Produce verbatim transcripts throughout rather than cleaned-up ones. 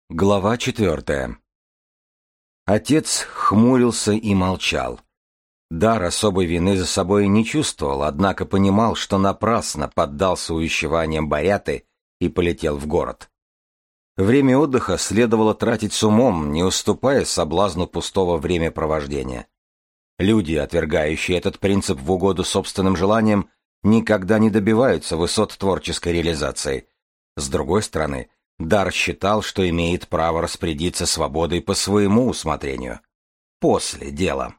Глава четвертая. Отец хмурился и молчал. Дар особой вины за собой не чувствовал, однако понимал, что напрасно поддался увещеваниям Боряты и полетел в город. Время отдыха следовало тратить с умом, не уступая соблазну пустого времяпровождения. Люди, отвергающие этот принцип в угоду собственным желаниям, никогда не добиваются высот творческой реализации. С другой стороны, Дар считал, что имеет право распорядиться свободой по своему усмотрению. После дела.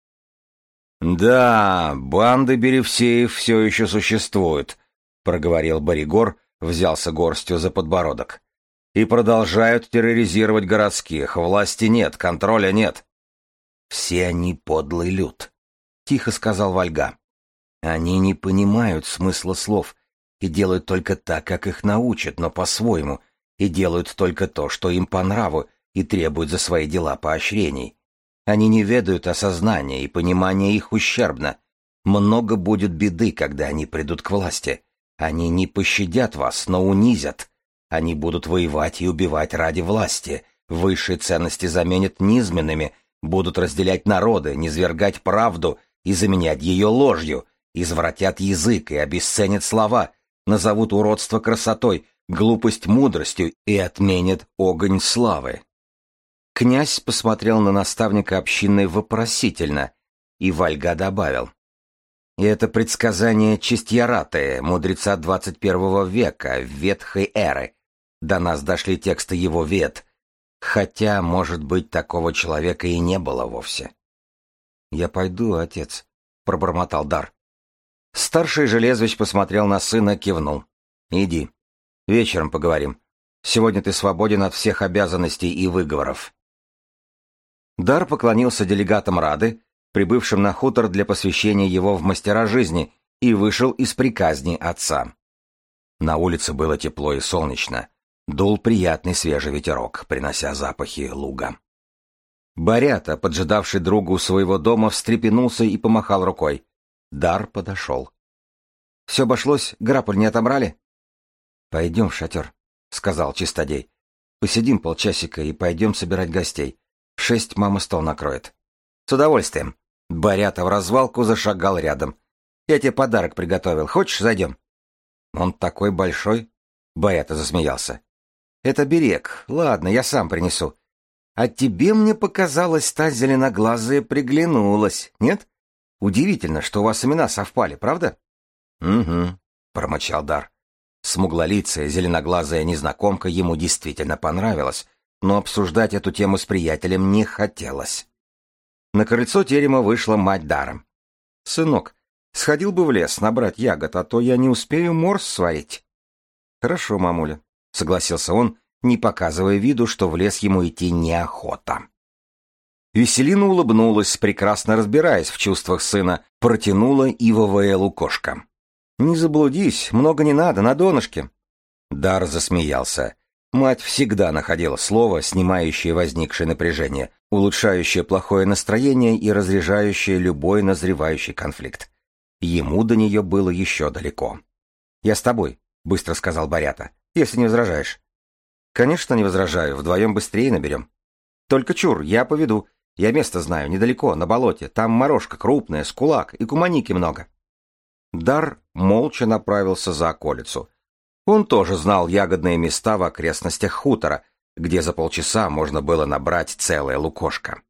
«Да, банды Беревсеев все еще существуют», — проговорил Боригор, взялся горстью за подбородок. «И продолжают терроризировать городских. Власти нет, контроля нет». «Все они подлый люд», — тихо сказал Вальга. «Они не понимают смысла слов и делают только так, как их научат, но по-своему, и делают только то, что им по нраву, и требуют за свои дела поощрений. Они не ведают осознания, и понимание их ущербно. Много будет беды, когда они придут к власти. Они не пощадят вас, но унизят. Они будут воевать и убивать ради власти. Высшие ценности заменят низменными, будут разделять народы, низвергать правду и заменять ее ложью, извратят язык и обесценят слова, назовут уродство красотой, глупость мудростью и отменят огонь славы. Князь посмотрел на наставника общины вопросительно, и Вальга добавил. И это предсказание Чистьяраты, мудреца двадцать первого века, ветхой эры. До нас дошли тексты его вет, хотя, может быть, такого человека и не было вовсе. «Я пойду, отец», — пробормотал Дар. Старший Железвич посмотрел на сына, кивнул. «Иди. Вечером поговорим. Сегодня ты свободен от всех обязанностей и выговоров». Дар поклонился делегатам Рады, прибывшим на хутор для посвящения его в мастера жизни, и вышел из приказни отца. На улице было тепло и солнечно. Дул приятный свежий ветерок, принося запахи луга. Борята, поджидавший друга у своего дома, встрепенулся и помахал рукой. Дар подошел. «Все обошлось? Граполь не отобрали?» «Пойдем в шатер», — сказал Чистодей. «Посидим полчасика и пойдем собирать гостей. В шесть мама стол накроет». «С удовольствием». Борята в развалку зашагал рядом. «Я тебе подарок приготовил. Хочешь, зайдем?» «Он такой большой?» Борята засмеялся. «Это берег. Ладно, я сам принесу. А тебе, мне показалось, та зеленоглазая приглянулась, нет? Удивительно, что у вас имена совпали, правда?» «Угу», — промычал Дар. Смуглолицая, зеленоглазая незнакомка ему действительно понравилась, но обсуждать эту тему с приятелем не хотелось. На крыльцо терема вышла мать Дара. «Сынок, сходил бы в лес набрать ягод, а то я не успею морс сварить». «Хорошо, мамуля», — согласился он, не показывая виду, что в лес ему идти неохота. Веселина улыбнулась, прекрасно разбираясь в чувствах сына, протянула ивовое лукошко. «Не заблудись, много не надо, на донышке». Дар засмеялся. Мать всегда находила слово, снимающее возникшее напряжение, улучшающее плохое настроение и разряжающее любой назревающий конфликт. Ему до нее было еще далеко. «Я с тобой», — быстро сказал Борята, — «если не возражаешь». «Конечно, не возражаю, вдвоем быстрее наберем». «Только чур, я поведу. Я место знаю, недалеко, на болоте. Там морожка крупная, с кулак, и куманики много». Дар молча направился за околицу. Он тоже знал ягодные места в окрестностях хутора, где за полчаса можно было набрать целое лукошко.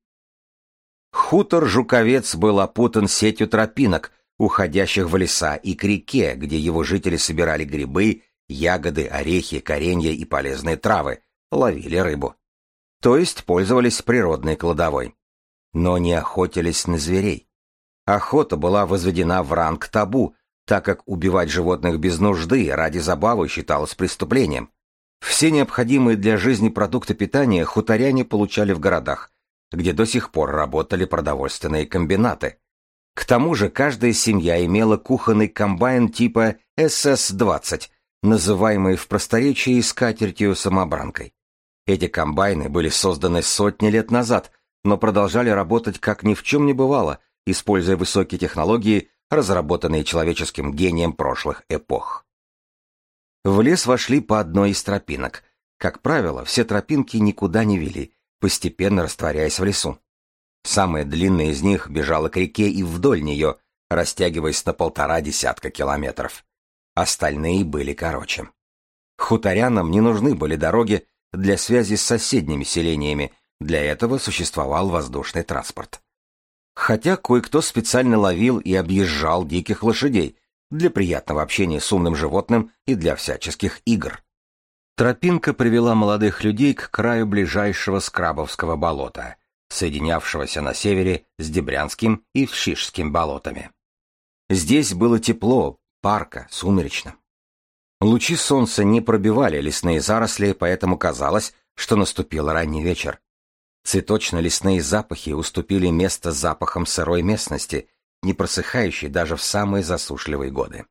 Хутор Жуковец был опутан сетью тропинок, уходящих в леса и к реке, где его жители собирали грибы, ягоды, орехи, коренья и полезные травы, ловили рыбу. То есть пользовались природной кладовой. Но не охотились на зверей. Охота была возведена в ранг табу, так как убивать животных без нужды ради забавы считалось преступлением. Все необходимые для жизни продукты питания хуторяне получали в городах, где до сих пор работали продовольственные комбинаты. К тому же каждая семья имела кухонный комбайн типа эс эс двадцать, называемый в просторечии скатертью-самобранкой. Эти комбайны были созданы сотни лет назад, но продолжали работать как ни в чем не бывало, используя высокие технологии, разработанные человеческим гением прошлых эпох. В лес вошли по одной из тропинок, Как правило, все тропинки никуда не вели, постепенно растворяясь в лесу. Самая длинная из них бежала к реке и вдоль нее, растягиваясь на полтора десятка километров. Остальные были короче. Хуторянам не нужны были дороги для связи с соседними селениями, для этого существовал воздушный транспорт. Хотя кое-кто специально ловил и объезжал диких лошадей для приятного общения с умным животным и для всяческих игр. Тропинка привела молодых людей к краю ближайшего Скрабовского болота, соединявшегося на севере с Дебрянским и Вшишским болотами. Здесь было тепло, парко, сумеречно. Лучи солнца не пробивали лесные заросли, поэтому казалось, что наступил ранний вечер. Цветочно-лесные запахи уступили место запахам сырой местности, не просыхающей даже в самые засушливые годы.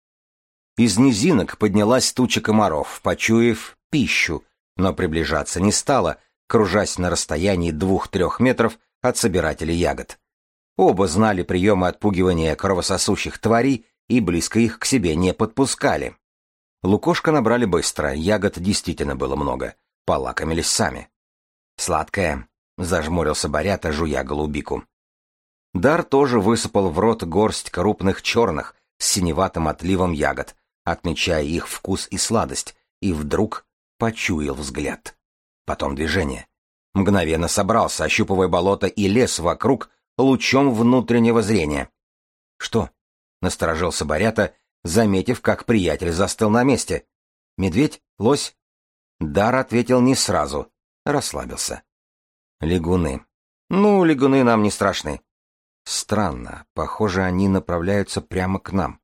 Из низинок поднялась туча комаров, почуяв пищу, но приближаться не стала, кружась на расстоянии двух-трех метров от собирателей ягод. Оба знали приемы отпугивания кровососущих тварей и близко их к себе не подпускали. Лукошко набрали быстро, ягод действительно было много, полакомились сами. «Сладкое», — зажмурился Борята, жуя голубику. Дар тоже высыпал в рот горсть крупных черных с синеватым отливом ягод, отмечая их вкус и сладость, и вдруг почуял взгляд. Потом движение. Мгновенно собрался, ощупывая болото и лес вокруг лучом внутреннего зрения. «Что?» — насторожился Борята, заметив, как приятель застыл на месте. «Медведь? Лось?» Дар ответил не сразу, расслабился. «Лягуны. Ну, лягуны нам не страшны». «Странно, похоже, они направляются прямо к нам».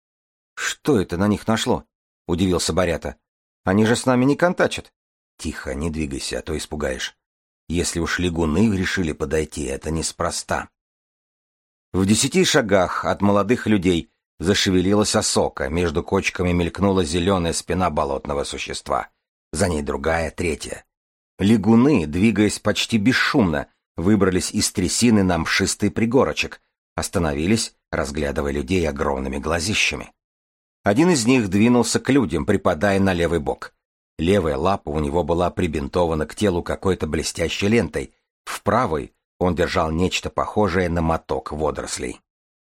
«Что это на них нашло?» — удивился Борята. «Они же с нами не контачат». «Тихо, не двигайся, а то испугаешь. Если уж лягуны решили подойти, это неспроста». В десяти шагах от молодых людей зашевелилась осока, между кочками мелькнула зеленая спина болотного существа. За ней другая, третья. Лягуны, двигаясь почти бесшумно, выбрались из трясины на мшистый пригорочек, остановились, разглядывая людей огромными глазищами. Один из них двинулся к людям, припадая на левый бок. Левая лапа у него была прибинтована к телу какой-то блестящей лентой, в правой он держал нечто похожее на моток водорослей.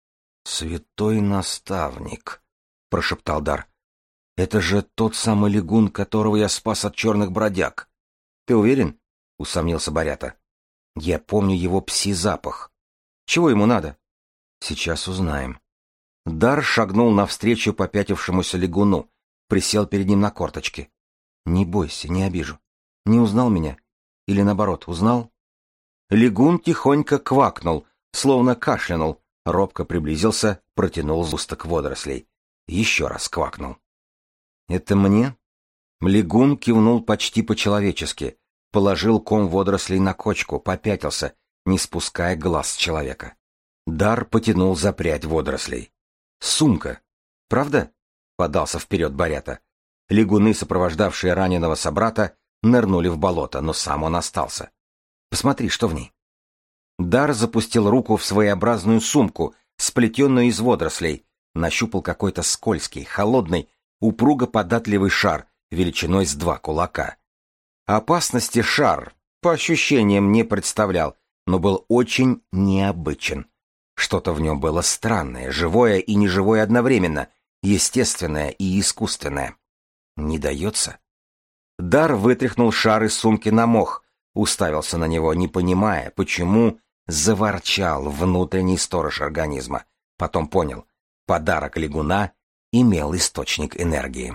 «Святой наставник», — прошептал Дар. «Это же тот самый лягун, которого я спас от черных бродяг». «Ты уверен?» — усомнился Борята. «Я помню его пси-запах. Чего ему надо?» «Сейчас узнаем». Дар шагнул навстречу попятившемуся лягуну, присел перед ним на корточки. «Не бойся, не обижу. Не узнал меня? Или наоборот, узнал?» Лягун тихонько квакнул, словно кашлянул, робко приблизился, протянул сгусток водорослей. Еще раз квакнул. «Это мне?» Лягун кивнул почти по-человечески, положил ком водорослей на кочку, попятился, не спуская глаз с человека. Дар потянул за прядь водорослей. «Сумка! Правда?» — подался вперед Борята. Лягуны, сопровождавшие раненого собрата, нырнули в болото, но сам он остался. «Посмотри, что в ней». Дар запустил руку в своеобразную сумку, сплетенную из водорослей, нащупал какой-то скользкий, холодный, упруго податливый шар, величиной с два кулака. Опасности шар, по ощущениям, не представлял, но был очень необычен. Что-то в нем было странное, живое и неживое одновременно, естественное и искусственное. Не дается. Дар вытряхнул шар из сумки на мох, уставился на него, не понимая, почему, заворчал внутренний сторож организма. Потом понял, подарок лягуна имел источник энергии.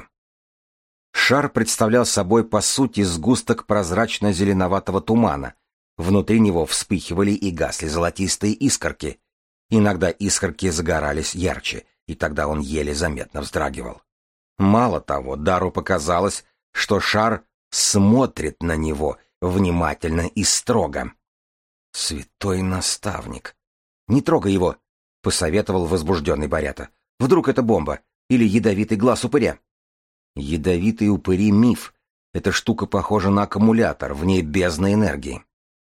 Шар представлял собой, по сути, сгусток прозрачно-зеленоватого тумана. Внутри него вспыхивали и гасли золотистые искорки. Иногда искорки загорались ярче, и тогда он еле заметно вздрагивал. Мало того, Дару показалось, что шар смотрит на него внимательно и строго. «Святой наставник!» «Не трогай его!» — посоветовал возбужденный Борята. «Вдруг это бомба? Или ядовитый глаз упыря?» «Ядовитый упыри — миф. Эта штука похожа на аккумулятор, в ней бездна энергии».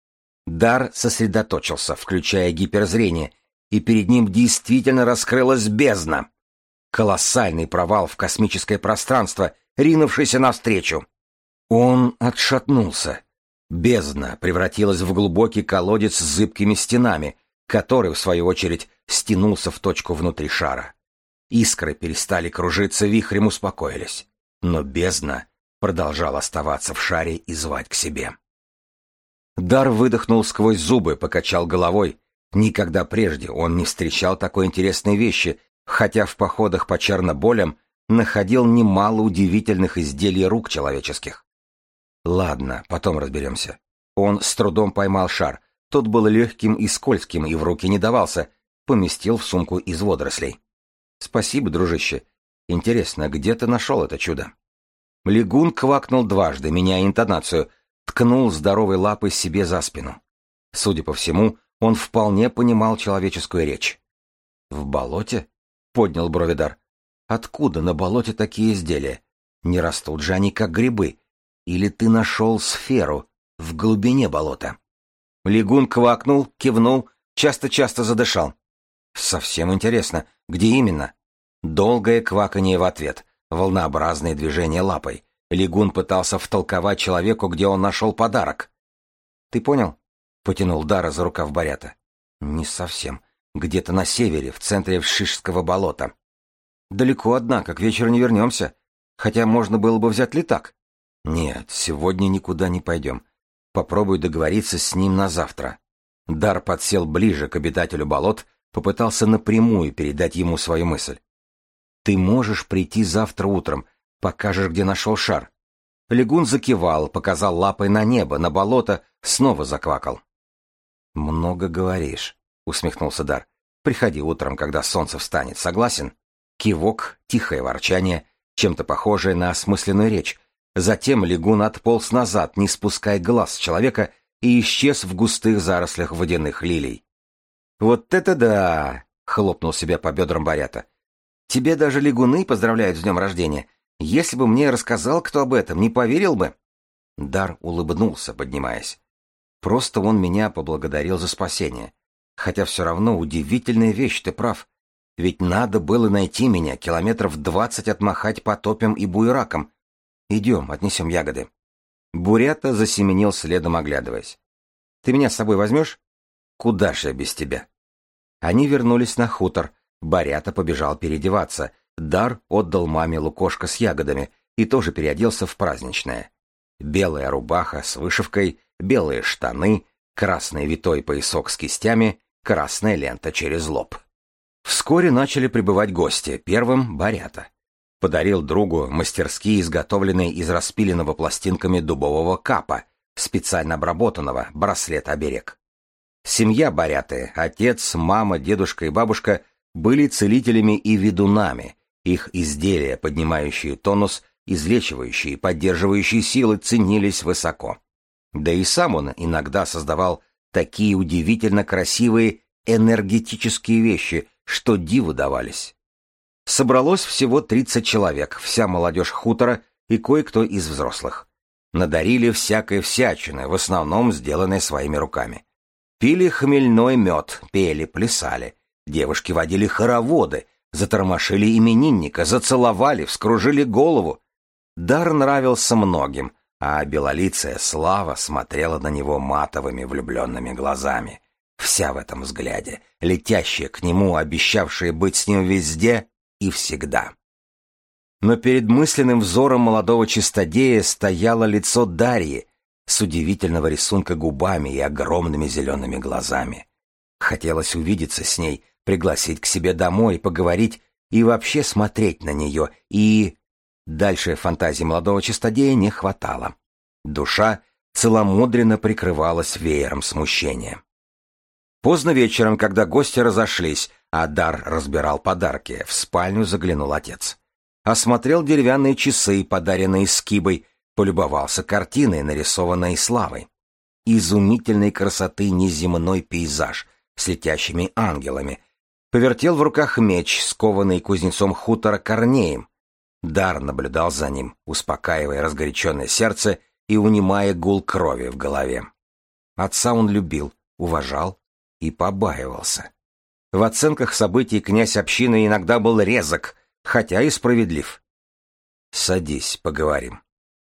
Дар сосредоточился, включая гиперзрение, и перед ним действительно раскрылась бездна. Колоссальный провал в космическое пространство, ринувшийся навстречу. Он отшатнулся. Бездна превратилась в глубокий колодец с зыбкими стенами, который, в свою очередь, стянулся в точку внутри шара. Искры перестали кружиться, вихрем успокоились. Но бездна продолжала оставаться в шаре и звать к себе. Дар выдохнул сквозь зубы, покачал головой. Никогда прежде он не встречал такой интересной вещи, хотя в походах по черноболям находил немало удивительных изделий рук человеческих. Ладно, потом разберемся. Он с трудом поймал шар. Тот был легким и скользким и в руки не давался. Поместил в сумку из водорослей. Спасибо, дружище. Интересно, где ты нашел это чудо? Лягун квакнул дважды, меняя интонацию, ткнул здоровой лапой себе за спину. Судя по всему, он вполне понимал человеческую речь. «В болоте?» — поднял брови Дар. «Откуда на болоте такие изделия? Не растут же они, как грибы. Или ты нашел сферу в глубине болота?» Лягун квакнул, кивнул, часто-часто задышал. «Совсем интересно, где именно?» Долгое кваканье в ответ, волнообразные движения лапой. Лягун пытался втолковать человеку, где он нашел подарок. «Ты понял?» — потянул Дара за рукав Борята. «Не совсем. Где-то на севере, в центре Вшишского болота. Далеко, однако, к вечеру не вернемся. Хотя можно было бы взять летак». «Нет, сегодня никуда не пойдем. Попробуй договориться с ним на завтра». Дар подсел ближе к обитателю болот, попытался напрямую передать ему свою мысль. «Ты можешь прийти завтра утром, покажешь, где нашел шар». Лягун закивал, показал лапой на небо, на болото, снова заквакал. «Много говоришь», — усмехнулся Дар. «Приходи утром, когда солнце встанет, согласен?» Кивок, тихое ворчание, чем-то похожее на осмысленную речь. Затем лягун отполз назад, не спуская глаз с человека, и исчез в густых зарослях водяных лилий. «Вот это да!» — хлопнул себя по бедрам Борята. «Тебе даже лягуны поздравляют с днем рождения. Если бы мне рассказал кто об этом, не поверил бы?» Дар улыбнулся, поднимаясь. «Просто он меня поблагодарил за спасение. Хотя все равно удивительная вещь, ты прав. Ведь надо было найти меня, километров двадцать отмахать по топям и буеракам. Идем, отнесем ягоды». Бурята засеменил следом, оглядываясь. «Ты меня с собой возьмешь?» «Куда ж я без тебя?» Они вернулись на хутор. Борята побежал переодеваться. Дар отдал маме лукошко с ягодами и тоже переоделся в праздничное. Белая рубаха с вышивкой, белые штаны, красный витой поясок с кистями, красная лента через лоб. Вскоре начали прибывать гости, первым Борята. Подарил другу мастерски изготовленный из распиленного пластинками дубового капа, специально обработанного, браслет-оберег. Семья Боряты, отец, мама, дедушка и бабушка, были целителями и ведунами. Их изделия, поднимающие тонус, излечивающие и поддерживающие силы, ценились высоко. Да и сам он иногда создавал такие удивительно красивые энергетические вещи, что диву давались. Собралось всего тридцать человек, вся молодежь хутора и кое-кто из взрослых. Надарили всякой всячины, в основном сделанной своими руками. Пили хмельной мед, пели, плясали. Девушки водили хороводы, затормошили именинника, зацеловали, вскружили голову. Дар нравился многим, а белолицая Слава смотрела на него матовыми влюбленными глазами. Вся в этом взгляде, летящая к нему, обещавшая быть с ним везде и всегда. Но перед мысленным взором молодого чистодея стояло лицо Дарьи с удивительного рисунка губами и огромными зелеными глазами. Хотелось увидеться с ней, пригласить к себе домой, поговорить и вообще смотреть на нее, и... Дальше фантазии молодого чистодея не хватало. Душа целомудренно прикрывалась веером смущения. Поздно вечером, когда гости разошлись, а Дар разбирал подарки, в спальню заглянул отец. Осмотрел деревянные часы, подаренные Скибой, полюбовался картиной, нарисованной Славой. Изумительной красоты неземной пейзаж с летящими ангелами. Повертел в руках меч, скованный кузнецом хутора Корнеем. Дар наблюдал за ним, успокаивая разгоряченное сердце и унимая гул крови в голове. Отца он любил, уважал и побаивался. В оценках событий князь общины иногда был резок, хотя и справедлив. «Садись, поговорим».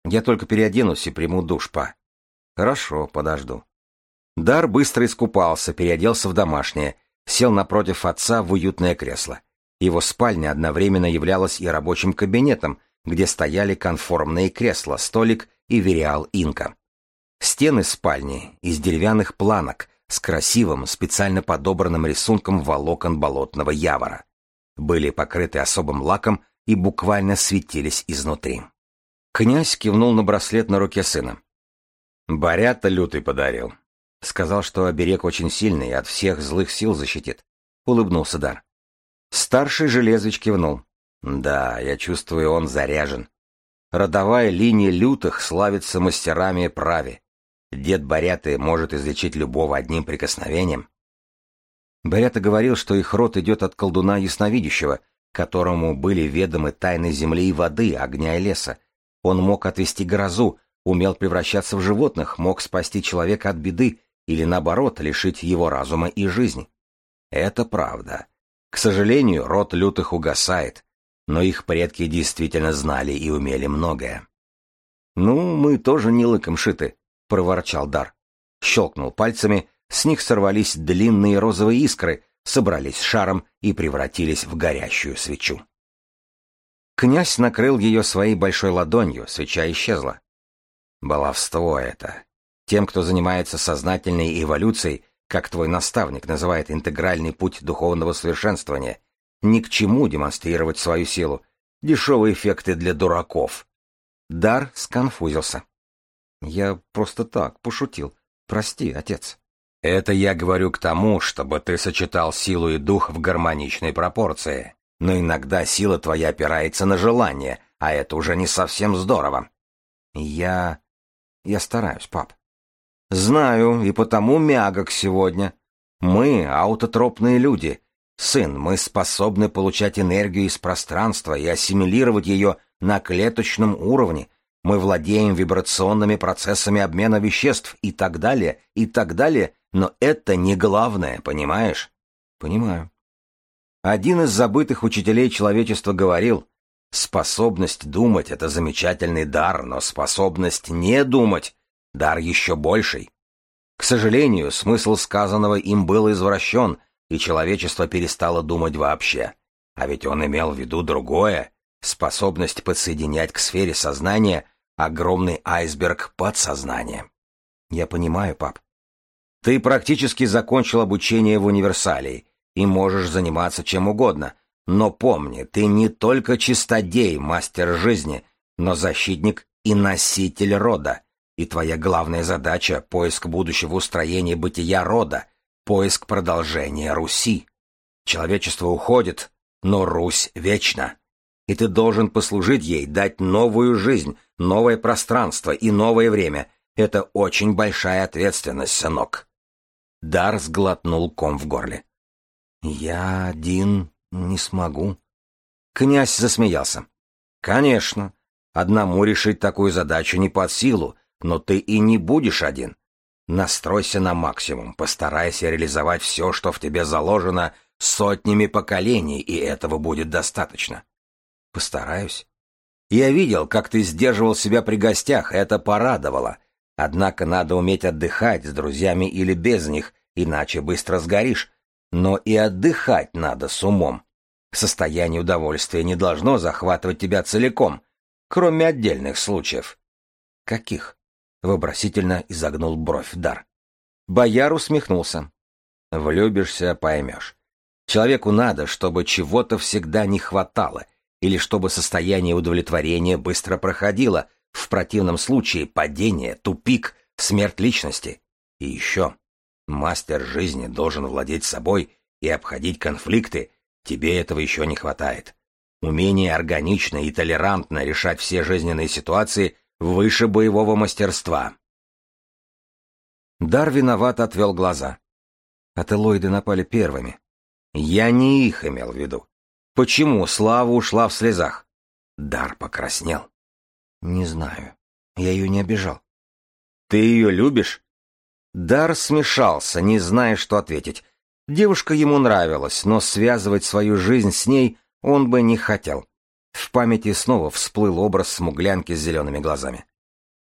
Я только переоденусь и приму душ, па. Хорошо, подожду. Дар быстро искупался, переоделся в домашнее, сел напротив отца в уютное кресло. Его спальня одновременно являлась и рабочим кабинетом, где стояли конформные кресла, столик и вериал инка. Стены спальни из деревянных планок с красивым, специально подобранным рисунком волокон болотного явора. Были покрыты особым лаком и буквально светились изнутри. Князь кивнул на браслет на руке сына. «Борята лютый подарил. Сказал, что оберег очень сильный и от всех злых сил защитит», — улыбнулся Дар. Старший железыч кивнул. «Да, я чувствую, он заряжен. Родовая линия лютых славится мастерами прави. Дед Боряты может излечить любого одним прикосновением». Борята говорил, что их род идет от колдуна ясновидящего, которому были ведомы тайны земли и воды, огня и леса. Он мог отвести грозу, умел превращаться в животных, мог спасти человека от беды или, наоборот, лишить его разума и жизни. Это правда. К сожалению, род лютых угасает, но их предки действительно знали и умели многое. «Ну, мы тоже не лыком шиты», — проворчал Дар. Щелкнул пальцами, с них сорвались длинные розовые искры, собрались шаром и превратились в горящую свечу. Князь накрыл ее своей большой ладонью, свеча исчезла. Баловство это. Тем, кто занимается сознательной эволюцией, как твой наставник называет интегральный путь духовного совершенствования, ни к чему демонстрировать свою силу. Дешевые эффекты для дураков. Дар сконфузился. Я просто так, пошутил. Прости, отец. Это я говорю к тому, чтобы ты сочетал силу и дух в гармоничной пропорции. Но иногда сила твоя опирается на желание, а это уже не совсем здорово. Я... я стараюсь, пап. Знаю, и потому мягок сегодня. Мы аутотропные люди. Сын, мы способны получать энергию из пространства и ассимилировать ее на клеточном уровне. Мы владеем вибрационными процессами обмена веществ и так далее, и так далее, но это не главное, понимаешь? Понимаю. Один из забытых учителей человечества говорил, способность думать — это замечательный дар, но способность не думать — дар еще больший. К сожалению, смысл сказанного им был извращен, и человечество перестало думать вообще. А ведь он имел в виду другое — способность подсоединять к сфере сознания огромный айсберг подсознания. Я понимаю, пап. Ты практически закончил обучение в универсалии и можешь заниматься чем угодно, но помни, ты не только чистодей, мастер жизни, но защитник и носитель рода, и твоя главная задача — поиск будущего устроения бытия рода, поиск продолжения Руси. Человечество уходит, но Русь вечна, и ты должен послужить ей, дать новую жизнь, новое пространство и новое время. Это очень большая ответственность, сынок. Дар сглотнул ком в горле. «Я один не смогу». Князь засмеялся. «Конечно, одному решить такую задачу не под силу, но ты и не будешь один. Настройся на максимум, постарайся реализовать все, что в тебе заложено сотнями поколений, и этого будет достаточно». «Постараюсь». «Я видел, как ты сдерживал себя при гостях, это порадовало. Однако надо уметь отдыхать с друзьями или без них, иначе быстро сгоришь. Но и отдыхать надо с умом. Состояние удовольствия не должно захватывать тебя целиком, кроме отдельных случаев». «Каких?» — вопросительно изогнул бровь Дар. Бояр усмехнулся. «Влюбишься — поймешь. Человеку надо, чтобы чего-то всегда не хватало, или чтобы состояние удовлетворения быстро проходило, в противном случае падение, тупик, смерть личности. И еще, мастер жизни должен владеть собой и обходить конфликты, тебе этого еще не хватает. Умение органично и толерантно решать все жизненные ситуации выше боевого мастерства». Дар виноват отвел глаза. Ателоиды напали первыми. Я не их имел в виду. Почему Слава ушла в слезах? Дар покраснел. Не знаю. Я ее не обижал. Ты ее любишь? Дар смешался, не зная, что ответить. Девушка ему нравилась, но связывать свою жизнь с ней он бы не хотел. В памяти снова всплыл образ смуглянки с зелеными глазами.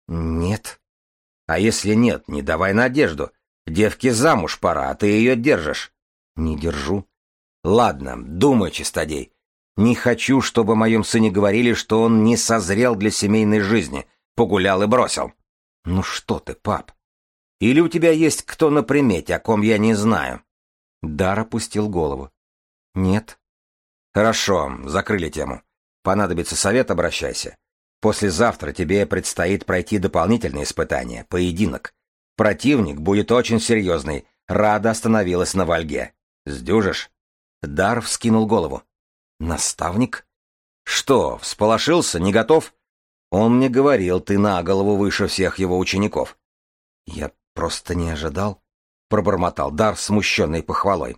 Нет. А если нет, не давай надежду. Девке замуж пора, а ты ее держишь. Не держу. Ладно, думай, чистодей. Не хочу, чтобы о моем сыне говорили, что он не созрел для семейной жизни, погулял и бросил. Ну что ты, пап? Или у тебя есть кто на примете, о ком я не знаю? Дар опустил голову. Нет. Хорошо, закрыли тему. Понадобится совет, обращайся. Послезавтра тебе предстоит пройти дополнительные испытания, поединок. Противник будет очень серьезный. Рада остановилась на Вольге. Сдюжишь? Дар вскинул голову. Наставник? Что, всполошился, не готов? Он мне говорил, ты на голову выше всех его учеников. Я просто не ожидал, пробормотал Дар, смущенный похвалой.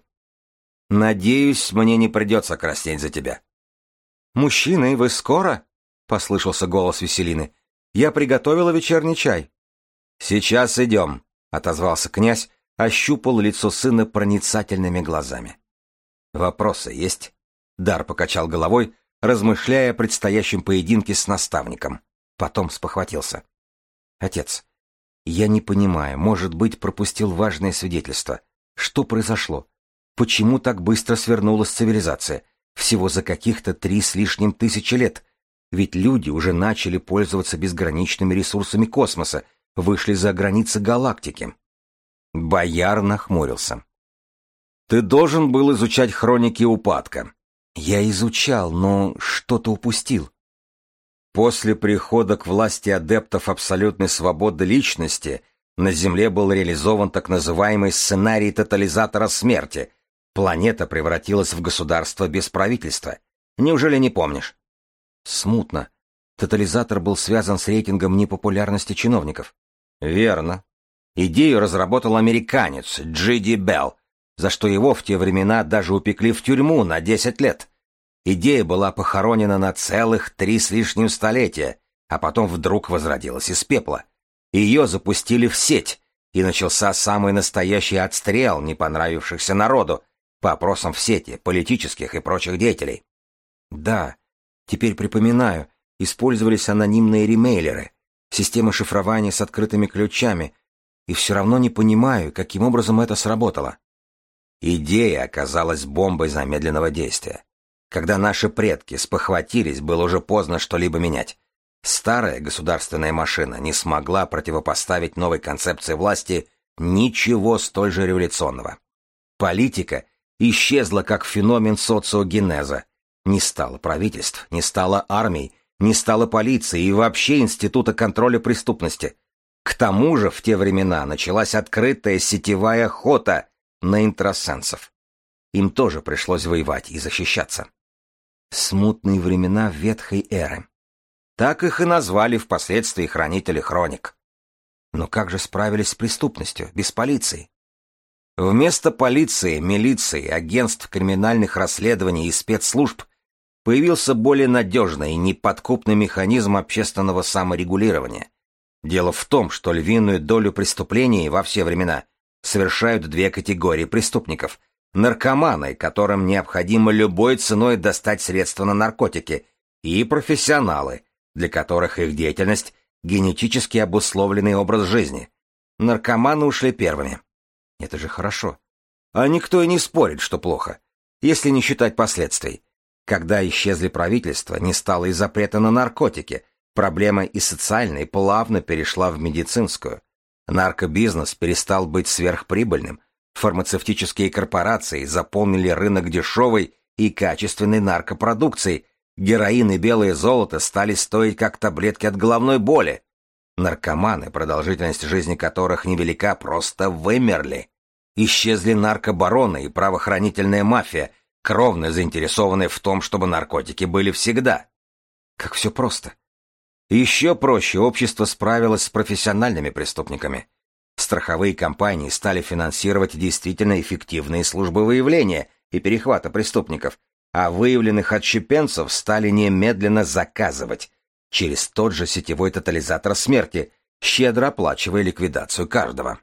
Надеюсь, мне не придется краснеть за тебя. Мужчины, вы скоро? Послышался голос Веселины. Я приготовила вечерний чай. Сейчас идем, отозвался князь, ощупал лицо сына проницательными глазами. Вопросы есть? Дар покачал головой, размышляя о предстоящем поединке с наставником. Потом спохватился. Отец, я не понимаю, может быть, пропустил важное свидетельство. Что произошло? Почему так быстро свернулась цивилизация? Всего за каких-то три с лишним тысячи лет. Ведь люди уже начали пользоваться безграничными ресурсами космоса, вышли за границы галактики. Бояр нахмурился. Ты должен был изучать хроники упадка. Я изучал, но что-то упустил. После прихода к власти адептов абсолютной свободы личности на Земле был реализован так называемый сценарий тотализатора смерти. Планета превратилась в государство без правительства. Неужели не помнишь? Смутно. Тотализатор был связан с рейтингом непопулярности чиновников. Верно. Идею разработал американец Джи Ди Белл, за что его в те времена даже упекли в тюрьму на десять лет. Идея была похоронена на целых три с лишним столетия, а потом вдруг возродилась из пепла. Ее запустили в сеть, и начался самый настоящий отстрел не понравившихся народу по опросам в сети, политических и прочих деятелей. Да, теперь припоминаю, использовались анонимные ремейлеры, системы шифрования с открытыми ключами, и все равно не понимаю, каким образом это сработало. Идея оказалась бомбой замедленного действия. Когда наши предки спохватились, было уже поздно что-либо менять. Старая государственная машина не смогла противопоставить новой концепции власти ничего столь же революционного. Политика исчезла как феномен социогенеза. Не стало правительств, не стало армий, не стало полиции и вообще института контроля преступности. К тому же в те времена началась открытая сетевая охота на интросенсов. Им тоже пришлось воевать и защищаться. Смутные времена ветхой эры. Так их и назвали впоследствии хранители хроник. Но как же справились с преступностью, без полиции? Вместо полиции, милиции, агентств криминальных расследований и спецслужб появился более надежный и неподкупный механизм общественного саморегулирования. Дело в том, что львиную долю преступлений во все времена совершают две категории преступников. Наркоманы, которым необходимо любой ценой достать средства на наркотики, и профессионалы, для которых их деятельность – генетически обусловленный образ жизни. Наркоманы ушли первыми. Это же хорошо. А никто и не спорит, что плохо, если не считать последствий. Когда исчезли правительства, не стало и запрета на наркотики, проблема из социальной плавно перешла в медицинскую. Наркобизнес перестал быть сверхприбыльным, фармацевтические корпорации заполнили рынок дешевой и качественной наркопродукцией, героин и белое золото стали стоить как таблетки от головной боли. Наркоманы, продолжительность жизни которых невелика, просто вымерли. Исчезли наркобароны и правоохранительная мафия, кровно заинтересованные в том, чтобы наркотики были всегда. Как все просто. Еще проще общество справилось с профессиональными преступниками. Страховые компании стали финансировать действительно эффективные службы выявления и перехвата преступников, а выявленных отщепенцев стали немедленно заказывать через тот же сетевой тотализатор смерти, щедро оплачивая ликвидацию каждого.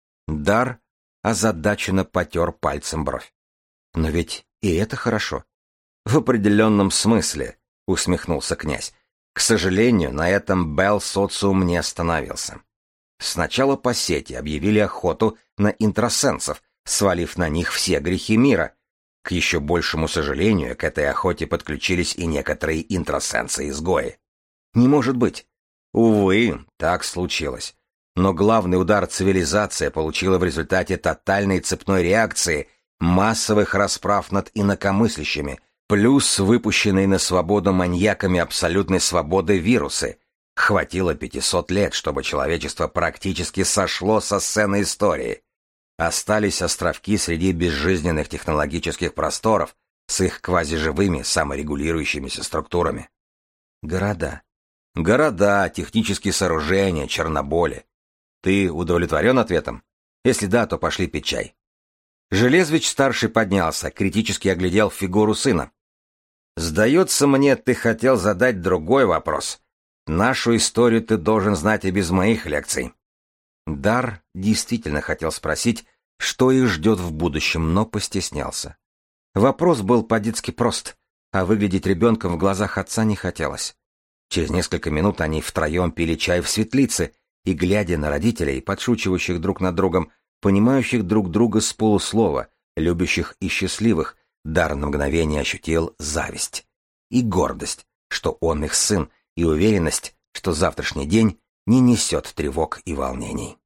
Дар озадаченно потер пальцем бровь. Но ведь и это хорошо. В определенном смысле, усмехнулся князь. К сожалению, на этом Белл социум не остановился. Сначала по сети объявили охоту на интросенсов, свалив на них все грехи мира. К еще большему сожалению, к этой охоте подключились и некоторые интросенсы-изгои. Не может быть. Увы, так случилось. Но главный удар цивилизация получила в результате тотальной цепной реакции, массовых расправ над инакомыслящими, плюс выпущенные на свободу маньяками абсолютной свободы вирусы. Хватило пятисот лет, чтобы человечество практически сошло со сцены истории. Остались островки среди безжизненных технологических просторов с их квазиживыми саморегулирующимися структурами. Города. Города, технические сооружения, черноболи. Ты удовлетворен ответом? Если да, то пошли пить чай. Железвич-старший поднялся, критически оглядел фигуру сына. «Сдается мне, ты хотел задать другой вопрос. Нашу историю ты должен знать и без моих лекций». Дар действительно хотел спросить, что их ждет в будущем, но постеснялся. Вопрос был по-детски прост, а выглядеть ребенком в глазах отца не хотелось. Через несколько минут они втроем пили чай в светлице, и, глядя на родителей, подшучивающих друг над другом, понимающих друг друга с полуслова, любящих и счастливых, Дар на мгновение ощутил зависть и гордость, что он их сын, и уверенность, что завтрашний день не несет тревог и волнений.